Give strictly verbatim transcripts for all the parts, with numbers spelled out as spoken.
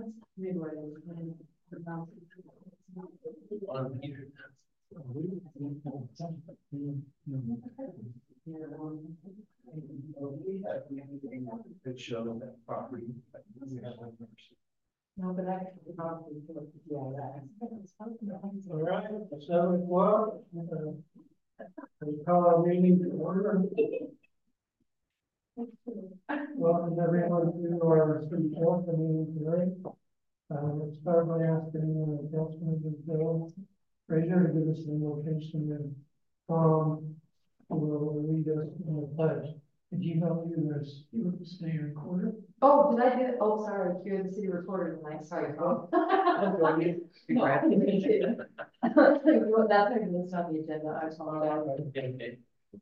Could show that property. No, but I could probably do it, yeah, that. All right, seven o'clock. uh, We call our meeting to order. Welcome everyone to our city council meeting today. Uh, let's start by asking uh, Councilman Bill Fraser to give us the location and um will lead us in the pledge. Did you know you this? You were the city recorder? Oh, did I do, oh, sorry, you're the city recorder tonight, sorry. Oh. No, I didn't do it. That's not even on the agenda, I apologize.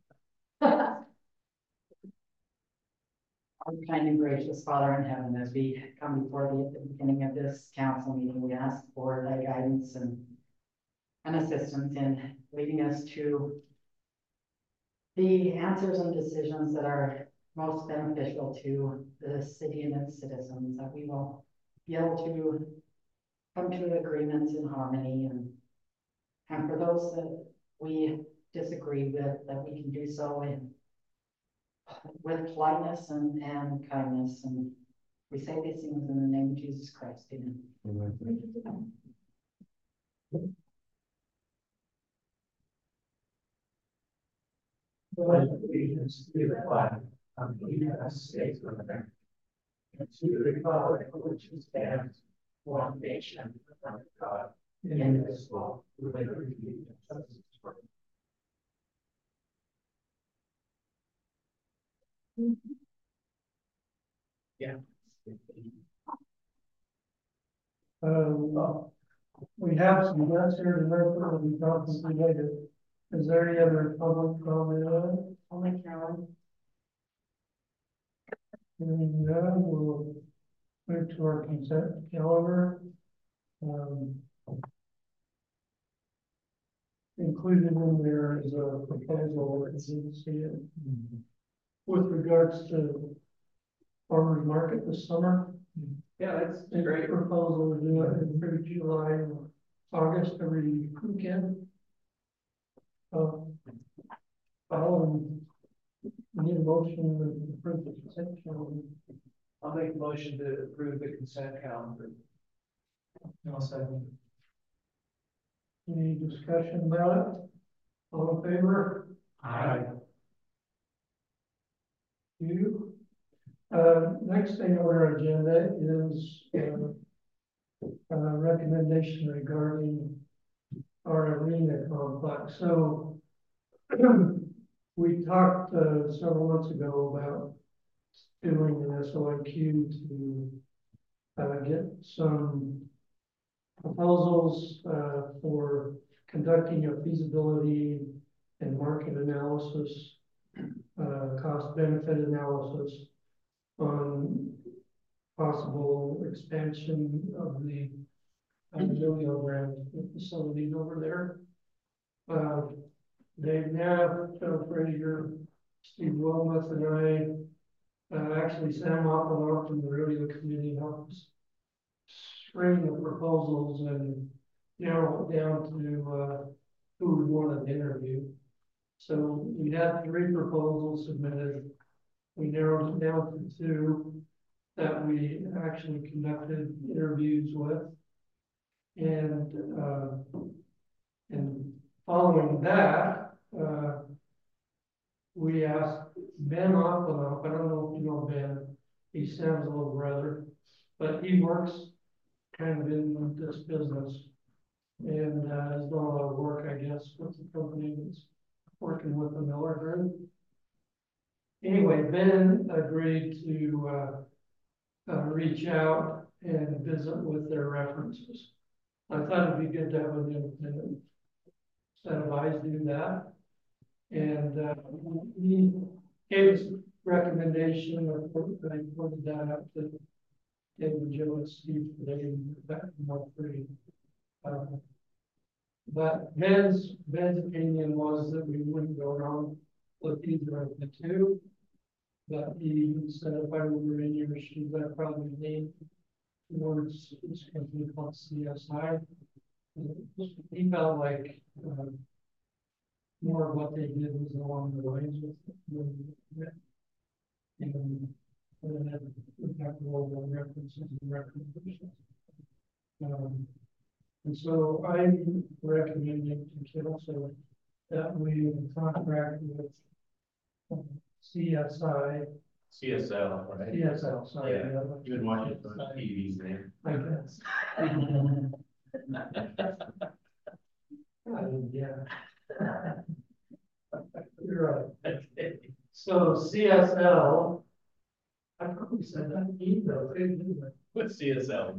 Our kind and gracious Father in heaven, as we come before thee at the beginning of this council meeting, we ask for thy guidance and, and assistance in leading us to the answers and decisions that are most beneficial to the city and its citizens, that we will be able to come to agreements in harmony, and, and for those that we disagree with, that we can do so in with politeness and, and kindness. And we say these things in the name of Jesus Christ. Amen. Amen. Pledge allegiance to the flag of the United States of America, and to the republic for which it stands, one nation, under God, indivisible, with liberty and justice for all. Yeah. Um, we have some guests here tonight that will be talking to you later. Is there any other public comment on it? Only Carolyn. Hearing none, we'll move to our consent calendar. Um, included in there is a proposal, as you can see it, with regards to farmers market this summer. Yeah, that's It's a great. proposal to do it in through July and August every weekend. Um, I'll need a motion to approve the consent calendar. I'll make a motion to approve the consent calendar. I'll second. Any discussion about it? All in favor? Aye. You. Uh, next thing on our agenda is uh, a recommendation regarding our arena complex. So we talked uh, several months ago about doing an S O I Q to uh, get some proposals uh, for conducting a feasibility and market analysis, uh, cost benefit analysis on possible expansion of the Emilio brand facilities over there. Uh, Dave Knapp, Phil Frazier, Steve Wilmoth, and I, uh, actually Sam Oppenau from the rodeo committee helped us screen the proposals and narrow it down to uh, who we wanted to interview. So we had three proposals submitted. We narrowed it down to two that we actually conducted interviews with. And uh, and following that, uh, we asked Ben Oppenau. I don't know if you know Ben. He's Sam's little brother, but he works kind of in this business and uh, has done a lot of work, I guess, with the company that's working with the Miller Group. Anyway, Ben agreed to uh, uh, reach out and visit with their references. I thought it'd be good to have an independent set of eyes do that. And uh, he gave us a recommendation, or I pointed that out to David, Joe, and Steve today, back in all three. Uh, but Ben's, Ben's opinion was that we wouldn't go wrong with either of the two. But he said if I were in your shoes, I'd probably lean towards this company called C S I. He felt like, uh, more of what they did was along the lines with, with, and, and then we have all the references and recommendations. Um, and so I'm recommending to council that we contract with um, C S I, C S L, right? C S L, sorry. Yeah, uh, you've been watching those T Vs, man. I guess. Uh, yeah. You're right. So C S L, I probably said that email, didn't I? What's C S L?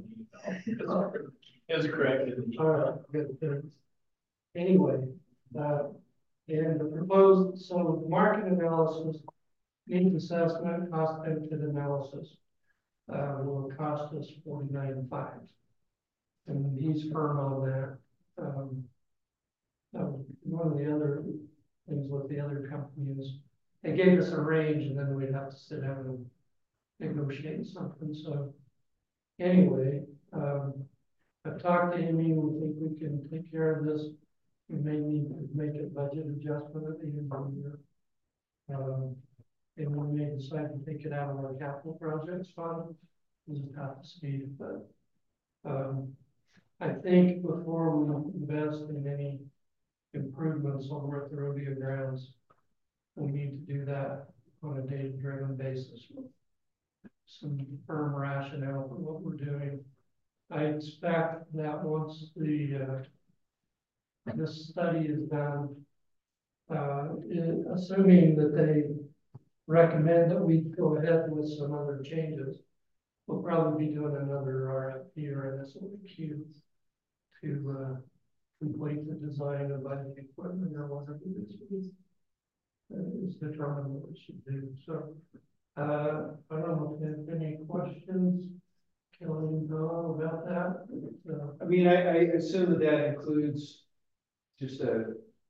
It was corrected. All right, good, good. Anyway, uh, and the proposed, so market analysis, needs assessment, cost benefit analysis, uh, will cost us forty-nine five. And he's firm on that. Um, um, one of the other things with the other company is, they gave us a range and then we'd have to sit down and negotiate something, so. Anyway, um, I've talked to Amy, we think we can take care of this. We may need to make a budget adjustment at the end of the year. Um, and we may decide to take it out of our capital projects fund. This is not the speed, but, um, I think before we invest in any improvements over at the rodeo grounds, we need to do that on a data-driven basis with some firm rationale for what we're doing. I expect that once the, uh, this study is done, uh, it- assuming that they recommend that we go ahead with some other changes, we'll probably be doing another R F P or an S O Q to, uh, complete the design of the equipment or whatever this is. Uh, is determine what we should do. So, uh, I don't know if you have any questions, Kelly, know about that. Uh, I mean, I, I assume that that includes just a,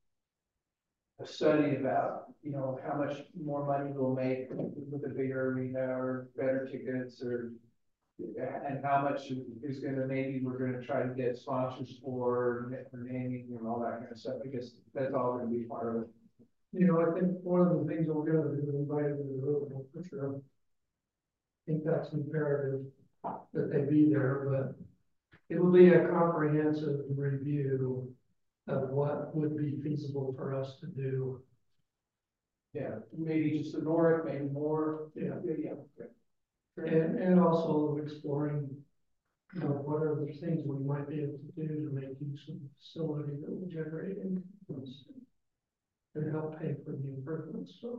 a study about, you know, how much more money we'll make with a bigger arena or better tickets, or and how much is gonna, maybe we're gonna try to get sponsors for, for naming and all that kind of stuff. I guess that's all gonna be part of it. You know, I think one of the things we're gonna do is invite them to the road for sure. I think that's imperative that they be there, but it will be a comprehensive review of what would be feasible for us to do. Yeah, maybe just the north, maybe more. Yeah. Yeah, yeah. Okay. And, and also exploring, you know, what are the things we might be able to do to make use of the facility that will generate income and help pay for the improvements, so.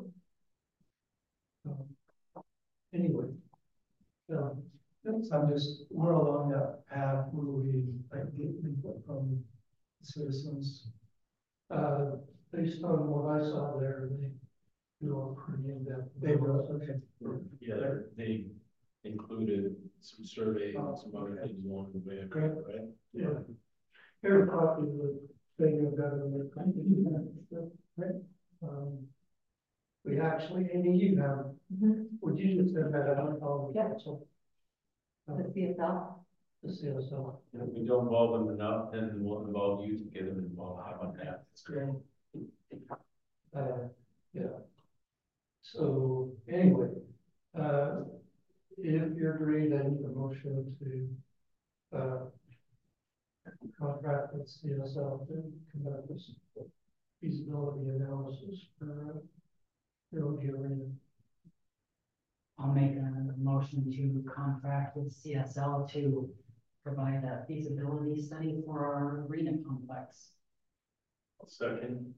Um, anyway. Um, I'm just, we're along that path where we like get input from citizens. Uh, based on what I saw there, they do a pretty in-depth. They will, okay. Yeah, they're- they included some surveys and some other things along the way, Great. right? Yeah. Here's a copy of the thing of government. Right. Um, we actually, Amy, you have, would you just send that out on the council? Uh, The C S L? The C S L. And if we don't involve them enough, then we'll involve you to get them involved. How about that? That's great. Uh, yeah. So anyway, uh, if you're agreed, I need a motion to, uh, contract with C S L to conduct this feasibility analysis for, uh, rodeo arena. I'll make a motion to contract with C S L to provide a feasibility study for our arena complex. Second.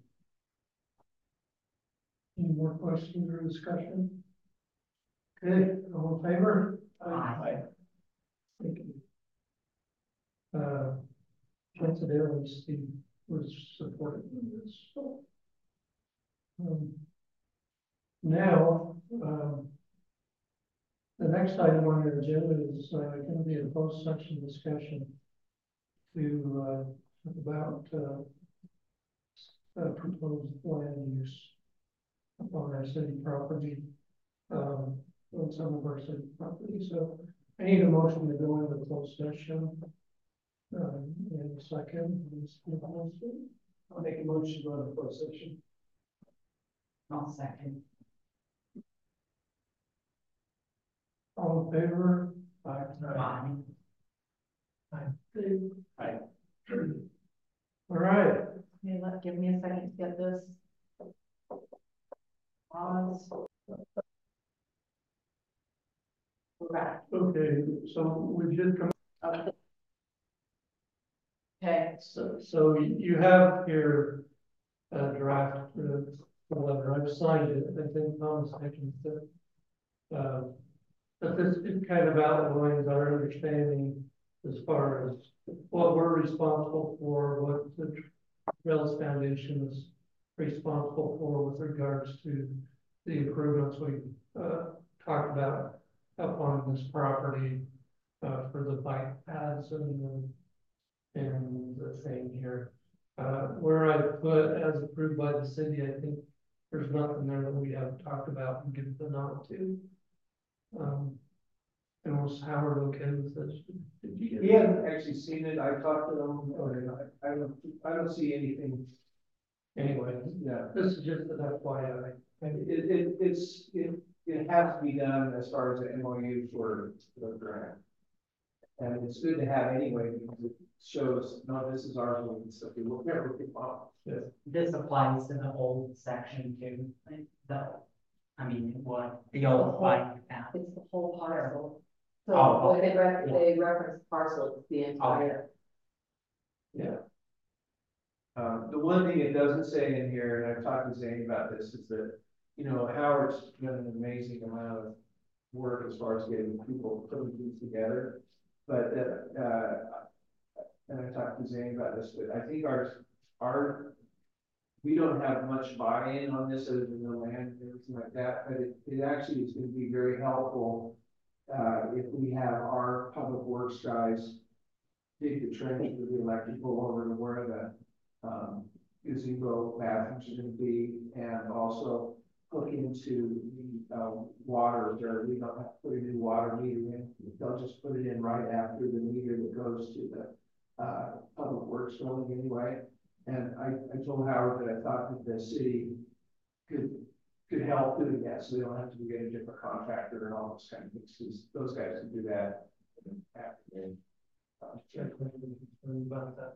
Any more questions or discussion? Okay, all in favor? Aye. Thank you. Uh, coincidentally, Steve was supporting this, so. Um, now, um, the next item on your agenda is, uh, going to be a closed section discussion to, uh, talk about, uh, uh, proposed land use on our city property, um, on some of our city property. So I need a motion to go into closed session. Um, in a second. I'll make a motion to go into closed session. I'll second. All in favor? Aye. Fine. Aye. All right. Okay, let, give me a second to get this. Pause. We're back. Okay, so we did come, Okay, so, so you have your uh, draft, uh, letter, I've signed it, I think Thomas mentioned that. Uh, but this, it kind of outlines our understanding as far as what we're responsible for, what the Trails Foundation is responsible for with regards to the improvements we, uh, talked about up on this property, uh, for the bike paths and the, and the thing here. Uh, where I put as approved by the city, I think there's nothing there that we haven't talked about and given the nod to. Um, and was Howard okay with this? Did you get He hasn't actually seen it, I talked to him, and I, I don't, I don't see anything, Anyway, yeah. this is just an F Y I. And it, it, it's, it, it has to be done as far as the M O U for the grant. And it's good to have anyway, because it shows, no, this is our way, and stuff, we will never get off. this applies to the old section too, like the, I mean, what, the old bike path. It's the whole parcel. So Oh, when they re- yeah. they reference parcel, it's the entire. Yeah. Um, the one thing it doesn't say in here, and I've talked to Zane about this, is that, you know, Howard's done an amazing amount of work as far as getting people putting things together. But, uh, uh, and I talked to Zane about this, but I think our, our, we don't have much buy-in on this other than the land and everything like that, but it, it actually is gonna be very helpful uh, if we have our public works guys dig the trench with the electrical over to where the um, gazebo bathrooms are gonna be, and also look into the uh, water, where we don't have to put a new water meter in. They'll just put it in right after the meter that goes to the uh, public works building anyway. And I, I told Howard that I thought that the city could could help doing that, so they don't have to get a different contractor and all those kind of things, because those guys can do that after. Uh, Check with them about that.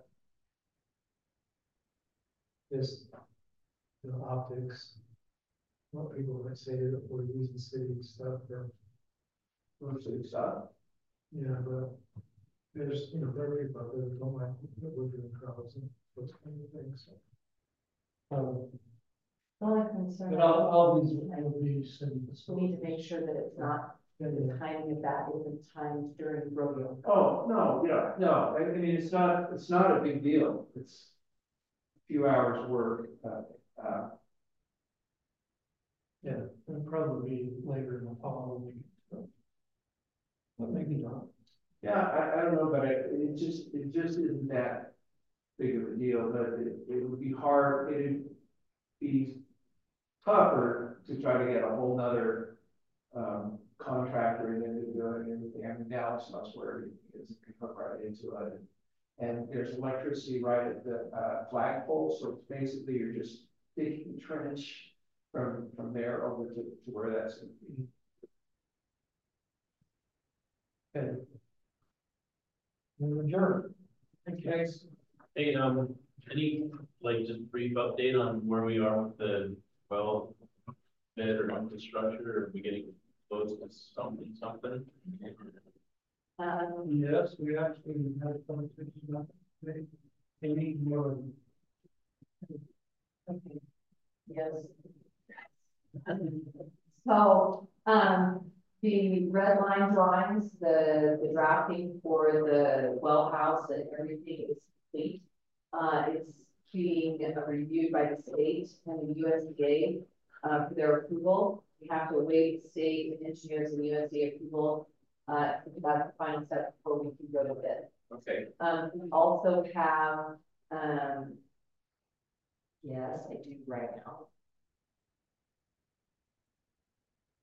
This, you know, optics. What people might say that we're using city stuff for, Mostly stuff. yeah, but there's, you know, there are people out there that don't like that we're doing crowds and those kind of things. Um, Only concern. but all, all these will be sent. We need to make sure that it's not, the timing of that isn't timed during rodeo. Oh, no, yeah, no, I mean, it's not, it's not a big deal, it's a few hours work, uh, uh, Yeah, it'll probably be later in the fall when we get to it. But maybe not. yeah, I, I don't know, but it, it just, it just isn't that big of a deal, but it, it would be hard, it'd be tougher to try to get a whole nother, um, contractor in to do it and everything. I mean, Dallas knows where everything is, you can hook right into it. And there's electricity right at the, uh, flagpole, so basically you're just digging the trench from, from there over to, to where that's gonna be. Okay. We'll adjourn. Thank you. Thanks. Hey, um, any, like, just brief update on where we are with the, well, bed or infrastructure, or are we getting close to something, something? Um, Yes, we actually had a conversation about it. They need more. okay. Yes. So, um, the red line drawings, the, the drafting for the well house and everything is complete. Uh, it's being reviewed by the state and the U S D A, uh, for their approval. We have to await state engineers and U S D A approval. Uh, that's the final step before we can go to bid. Okay. Um, we also have, um, yes, I do right now.